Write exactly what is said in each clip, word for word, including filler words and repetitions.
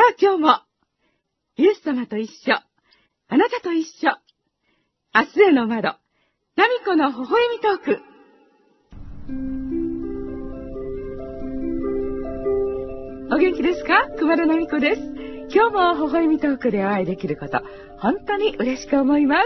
あ今日も、イエス様と一緒、あなたと一緒、明日への窓、ナミコの微笑みトーク。お元気ですか？熊田ナミコです。今日も微笑みトークでお会いできること、本当に嬉しく思います。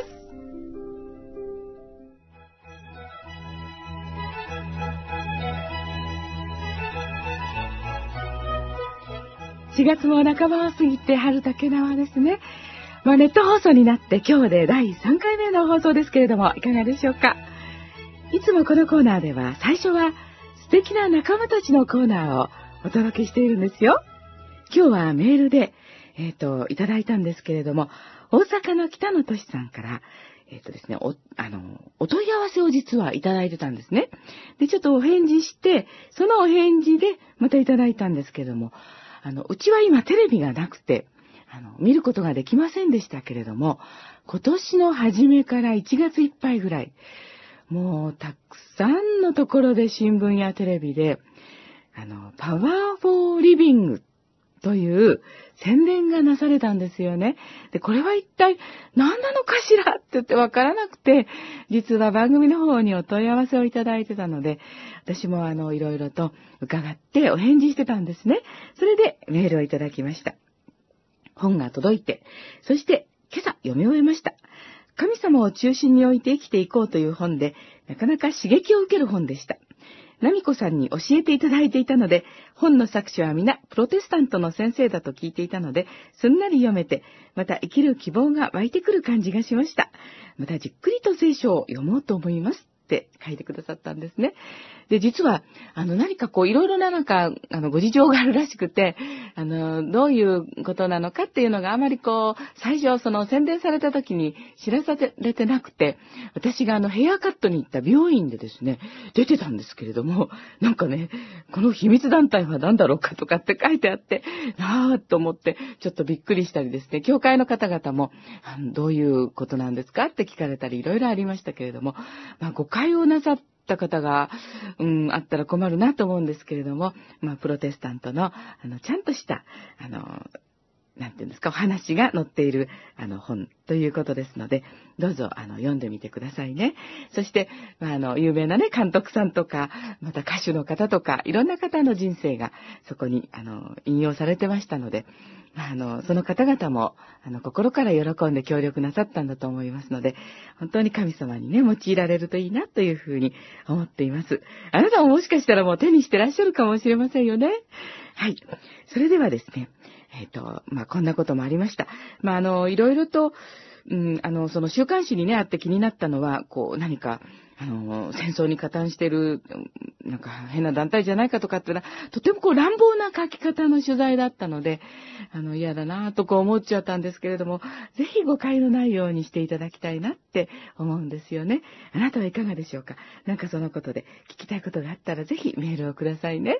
しがつも半ばを過ぎて春だけ縄ですね。まあ、ネット放送になって今日でだいさんかいめの放送ですけれども、いかがでしょうか。いつもこのコーナーでは最初は素敵な仲間たちのコーナーをお届けしているんですよ。今日はメールで、えっと、いただいたんですけれども、大阪の北野俊さんから、えっとですね、お、あの、お問い合わせを実はいただいてたんですね。で、ちょっとお返事して、そのお返事でまたいただいたんですけれども、あの、うちは今テレビがなくて、あの、見ることができませんでしたけれども、今年の初めからいちがついっぱいぐらい、もうたくさんのところで新聞やテレビで、あの、パワーフォーリビングという宣伝がなされたんですよね。で、これは一体何なのかしらって言ってわからなくて、実は番組の方にお問い合わせをいただいてたので、私もあの、いろいろと伺ってお返事してたんですね。それでメールをいただきました。本が届いて、そして今朝読み終えました。神様を中心に置いて生きていこうという本で、なかなか刺激を受ける本でした。ナミコさんに教えていただいていたので、本の作者は皆プロテスタントの先生だと聞いていたので、すんなり読めて、また生きる希望が湧いてくる感じがしました。またじっくりと聖書を読もうと思いますって書いてくださったんですね。で、実は、あの、何かこう、いろいろななんか、あの、ご事情があるらしくて、あの、どういうことなのかっていうのがあまりこう、最初、その宣伝された時に知らされてなくて、私があの、ヘアカットに行った病院でですね、出てたんですけれども、なんかね、この秘密団体は何だろうかとかって書いてあって、なぁと思って、ちょっとびっくりしたりですね、教会の方々も、どういうことなんですかって聞かれたり、いろいろありましたけれども、まあ、誤解をなさった方が、うん、あったら困るなと思うんですけれども、まあ、プロテスタントの、あの、ちゃんとした、あの、なんていうんですか、お話が載っている、あの、本ということですので、どうぞ、あの、読んでみてくださいね。そして、まあ、あの、有名なね、監督さんとか、また歌手の方とか、いろんな方の人生が、そこに、あの、引用されてましたので、まあ、あの、その方々も、あの、心から喜んで協力なさったんだと思いますので、本当に神様にね、用いられるといいな、というふうに思っています。あなたももしかしたらもう手にしてらっしゃるかもしれませんよね。はい。それではですね、えっと、まあ、こんなこともありました。まあ、あの、いろいろと、うん、あの、その週刊誌にね、あって気になったのは、こう、何か、あの、戦争に加担している、なんか変な団体じゃないかとかってのは、とてもこう乱暴な書き方の取材だったので、あの、嫌だなとこう思っちゃったんですけれども、ぜひ誤解のないようにしていただきたいなって思うんですよね。あなたはいかがでしょうか？なんかそのことで聞きたいことがあったら、ぜひメールをくださいね。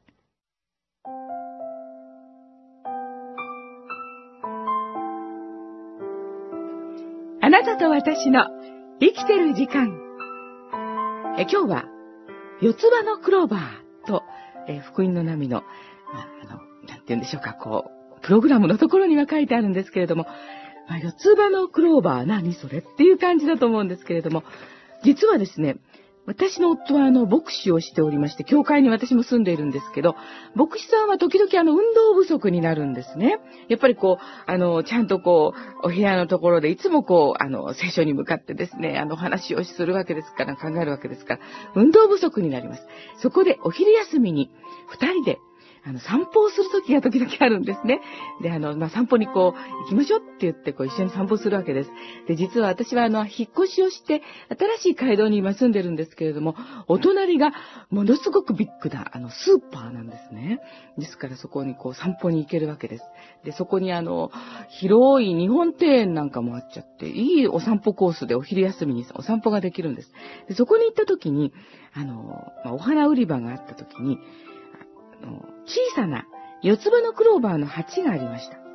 あなたと私の生きてる時間。え今日は四つ葉のクローバーと、え福音の波の、まあ、あの、なんて言うんでしょうか、こう、プログラムのところには書いてあるんですけれども、まあ、四つ葉のクローバー何それっていう感じだと思うんですけれども、実はですね、私の夫はあの牧師をしておりまして、教会に私も住んでいるんですけど、牧師さんは時々あの運動不足になるんですね。やっぱりこう、あの、ちゃんとこう、お部屋のところでいつもこう、あの、聖書に向かってですね、あの話をするわけですから、考えるわけですから、運動不足になります。そこでお昼休みに二人で、あの、散歩をするときが時々あるんですね。で、あの、まあ、散歩にこう、行きましょうって言って、こう、一緒に散歩するわけです。で、実は私はあの、引っ越しをして、新しい街道に今住んでるんですけれども、お隣が、ものすごくビッグな、あの、スーパーなんですね。ですからそこにこう、散歩に行けるわけです。で、そこにあの、広い日本庭園なんかもあっちゃって、いいお散歩コースでお昼休みにお散歩ができるんです。で、そこに行った時に、あの、まあ、お花売り場があった時に、小さな四つ葉のクローバーの鉢がありました。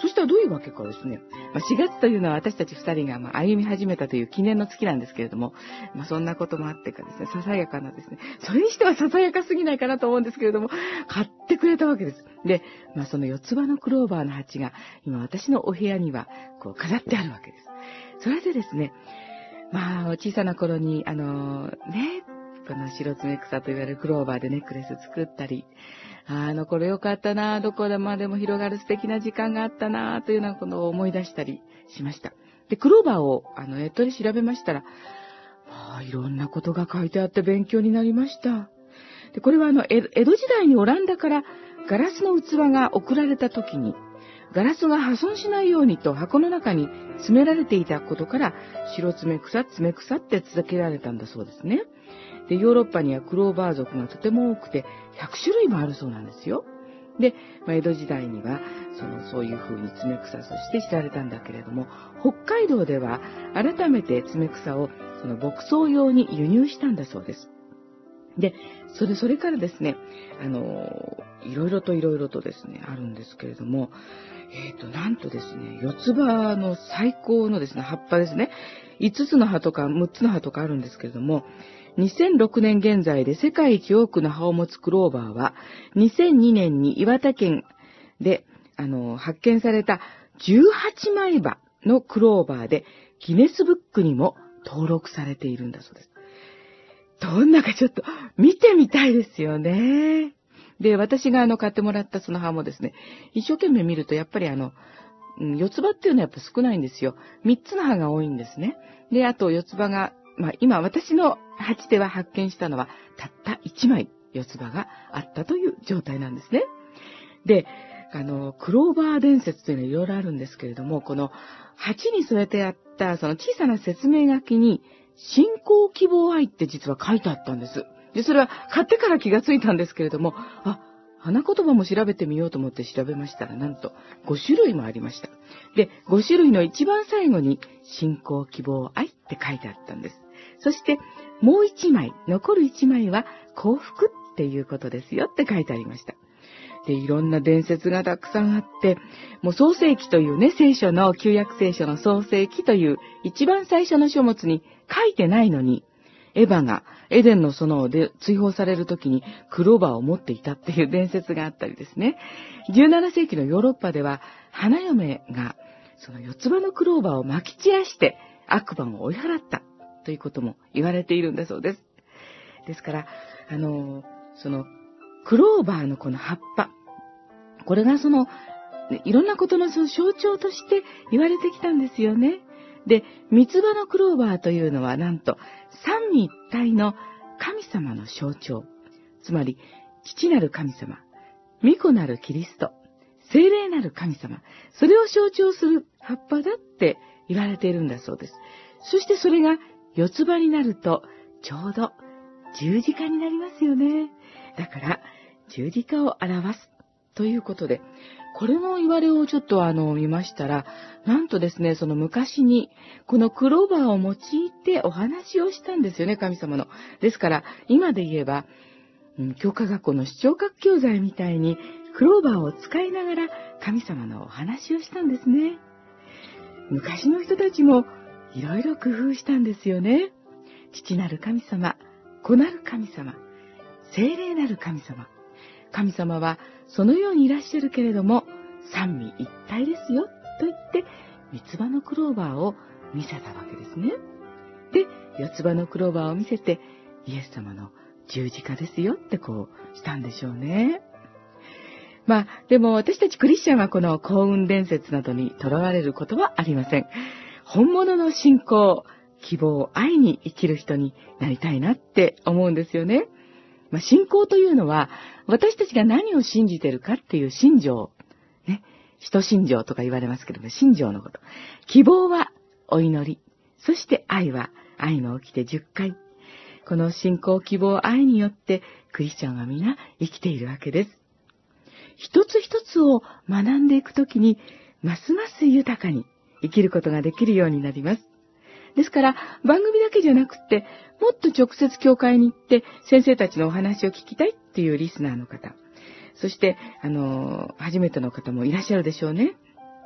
そしたらどういうわけかですね。まあ、しがつというのは私たち二人がまあ歩み始めたという記念の月なんですけれども、まあ、そんなこともあってかですね、ささやかなですね、それにしてはささやかすぎないかなと思うんですけれども、買ってくれたわけです。で、まあ、その四つ葉のクローバーの鉢が今私のお部屋にはこう飾ってあるわけです。それでですね、まあ、小さな頃に、あのね、この白爪草と言われるクローバーでネックレス作ったり、あの頃よかったな、どこでまでも広がる素敵な時間があったな、というようなことを思い出したりしました。で、クローバーをあのネットで調べましたら、まあ、いろんなことが書いてあって勉強になりました。で、これはあの、江戸時代にオランダからガラスの器が送られた時に、ガラスが破損しないようにと箱の中に詰められていたことから、白爪草、爪草って続けられたんだそうですね。で、ヨーロッパにはクローバー属がとても多くて、ひゃくしゅるいもあるそうなんですよ。で、まあ、江戸時代には、その、そういう風に爪草として知られたんだけれども、北海道では改めて爪草をその牧草用に輸入したんだそうです。で、それ、それからですね、あの、いろいろといろいろとですね、あるんですけれども、えっと、なんとですね、四つ葉の最高のですね、葉っぱですね、五つの葉とか六つの葉とかあるんですけれども、にせんろくねん現在で世界一多くの葉を持つクローバーは、にせんにねんに岩手県で、あの、発見されたじゅうはちまいばのクローバーで、ギネスブックにも登録されているんだそうです。どんなかちょっと見てみたいですよね。で、私があの買ってもらったその葉もですね、一生懸命見るとやっぱりあの、四つ葉っていうのはやっぱ少ないんですよ。三つの葉が多いんですね。で、あと四つ葉が、まあ今私の鉢では発見したのはたった一枚四つ葉があったという状態なんですね。で、あの、クローバー伝説というのはいろいろあるんですけれども、この鉢に添えてあったその小さな説明書きに、信仰希望愛って実は書いてあったんです。で、それは買ってから気がついたんですけれども、あ、花言葉も調べてみようと思って調べましたら、なんとごしゅるいもありました。で、ごしゅるいの一番最後に、信仰希望愛って書いてあったんです。そして、もう一枚、残る一枚は幸福っていうことですよって書いてありました。で、いろんな伝説がたくさんあって、もう創世記というね、聖書の、旧約聖書の創世記という一番最初の書物に書いてないのに、エヴァがエデンの園で追放されるときにクローバーを持っていたっていう伝説があったりですね。じゅうななせいきのヨーロッパでは花嫁がその四つ葉のクローバーを撒き散らして悪魔を追い払ったということも言われているんだそうです。ですから、あの、そのクローバーのこの葉っぱ、これがそのいろんなことのその象徴として言われてきたんですよね。で、三つ葉のクローバーというのはなんと三位一体の神様の象徴。つまり、父なる神様、御子なるキリスト、聖霊なる神様、それを象徴する葉っぱだって言われているんだそうです。そしてそれが四つ葉になるとちょうど十字架になりますよね。だから十字架を表すということで、これの言われをちょっとあの見ましたら、なんとですね、その昔にこのクローバーを用いてお話をしたんですよね、神様の。ですから今で言えば、うん、教科学校の視聴覚教材みたいにクローバーを使いながら神様のお話をしたんですね。昔の人たちもいろいろ工夫したんですよね。父なる神様、子なる神様、聖霊なる神様。神様はそのようにいらっしゃるけれども、三位一体ですよ、と言って、三つ葉のクローバーを見せたわけですね。で、四つ葉のクローバーを見せて、イエス様の十字架ですよってこうしたんでしょうね。まあ、でも私たちクリスチャンはこの幸運伝説などにとらわれることはありません。本物の信仰、希望、愛に生きる人になりたいなって思うんですよね。まあ、信仰というのは、私たちが何を信じているかっていう信条、ね、人信条とか言われますけども、信条のこと。希望はお祈り、そして愛は愛も起きてじゅっかい。この信仰、希望、愛によってクリスチャンは皆生きているわけです。一つ一つを学んでいくときに、ますます豊かに生きることができるようになります。ですから、番組だけじゃなくって、もっと直接教会に行って、先生たちのお話を聞きたいっていうリスナーの方、そして、あの、初めての方もいらっしゃるでしょうね。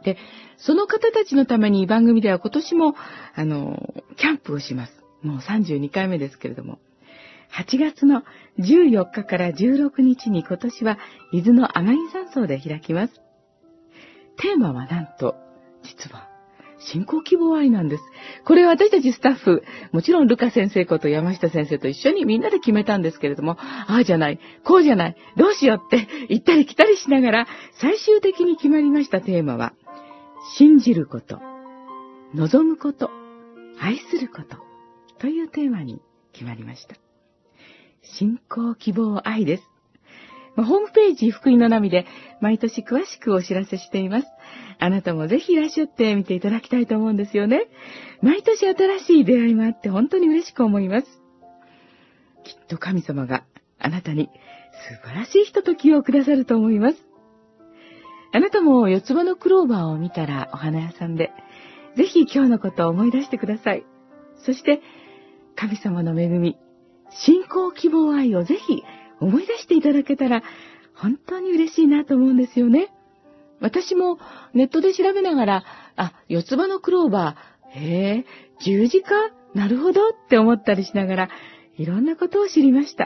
で、その方たちのために番組では今年も、あの、キャンプをします。もうさんじゅうにかいめですけれども。はちがつのじゅうよっかからじゅうろくにちに今年は伊豆の天城山荘で開きます。テーマはなんと、実は、信仰希望愛なんです。これは私たちスタッフ、もちろんルカ先生こと山下先生と一緒にみんなで決めたんですけれども、ああじゃない、こうじゃない、どうしようって言ったり来たりしながら、最終的に決まりましたテーマは、信じること、望むこと、愛することというテーマに決まりました。信仰希望愛です。ホームページ福音の波で毎年詳しくお知らせしています。あなたもぜひいらっしゃってみていただきたいと思うんですよね。毎年新しい出会いもあって本当に嬉しく思います。きっと神様があなたに素晴らしいひとときをくださると思います。あなたも四つ葉のクローバーを見たらお花屋さんで、ぜひ今日のことを思い出してください。そして神様の恵み、信仰希望愛をぜひ思い出していただけたら本当に嬉しいなと思うんですよね。私もネットで調べながら、あ、四つ葉のクローバー、へえ、十字架？なるほどって思ったりしながら、いろんなことを知りました。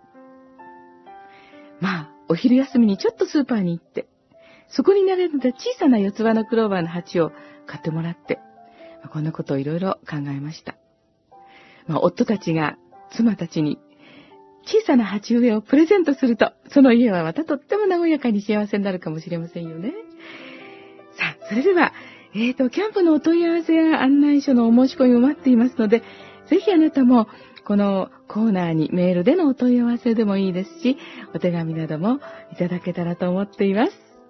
まあ、お昼休みにちょっとスーパーに行って、そこに並んだ小さな四つ葉のクローバーの鉢を買ってもらって、こんなことをいろいろ考えました。まあ、夫たちが妻たちに小さな鉢植えをプレゼントすると、その家はまたとっても和やかに幸せになるかもしれませんよね。さあ、それでは、えーと、キャンプのお問い合わせや案内書のお申し込みを待っていますので、ぜひあなたもこのコーナーにメールでのお問い合わせでもいいですし、お手紙などもいただけたらと思っています。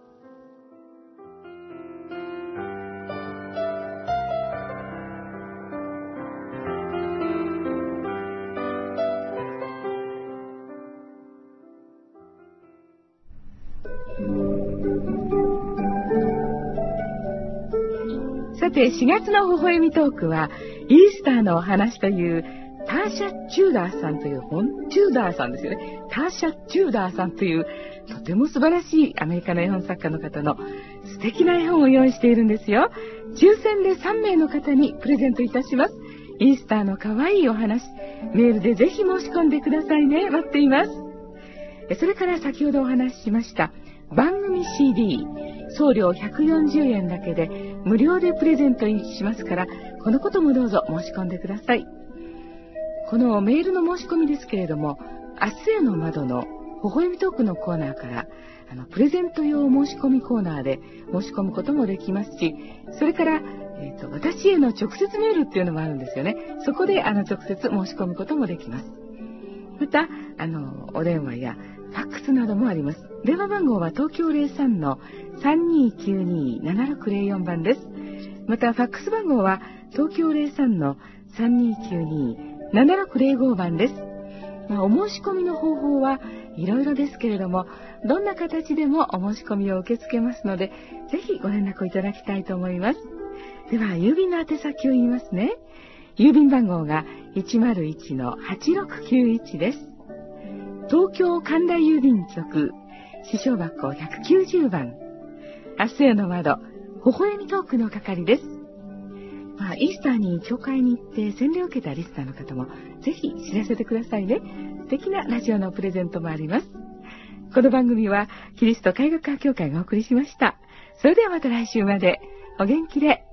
さて、しがつの微笑みトークは、イースターのお話という、ターシャ・チューダーさんという本、チューダーさんですよね。ターシャ・チューダーさんという、とても素晴らしいアメリカの絵本作家の方の素敵な絵本を用意しているんですよ。抽選でさんめいの方にプレゼントいたします。イースターの可愛いお話、メールでぜひ申し込んでくださいね。待っています。それから先ほどお話ししました、番組 シーディー、送料ひゃくよんじゅうえんだけで無料でプレゼントしますから、このこともどうぞ申し込んでください。このメールの申し込みですけれども、明日への窓の微笑みトークのコーナーから、あのプレゼント用申し込みコーナーで申し込むこともできますし、それから、えーと、私への直接メールっていうのもあるんですよね。そこであの直接申し込むこともできます。また、あのお電話やファックスなどもあります。電話番号は東京 ゼロさんのさんにきゅうにななろくゼロよん 番です。また、ファックス番号は東京 ゼロさんのさんにきゅうにななろくゼロご 番です。まあ、お申し込みの方法はいろいろですけれども、どんな形でもお申し込みを受け付けますので、ぜひご連絡いただきたいと思います。では、郵便の宛先を言いますね。郵便番号が いちまるいちのはちろくきゅういち です。東京神田郵便局、支所箱ひゃくきゅうじゅうばん、明日への窓、微笑みトークの係です。まあ、イースターに教会に行って洗礼を受けたリスナーの方もぜひ知らせてくださいね。素敵なラジオのプレゼントもあります。この番組はキリスト海学科協会がお送りしました。それではまた来週までお元気で。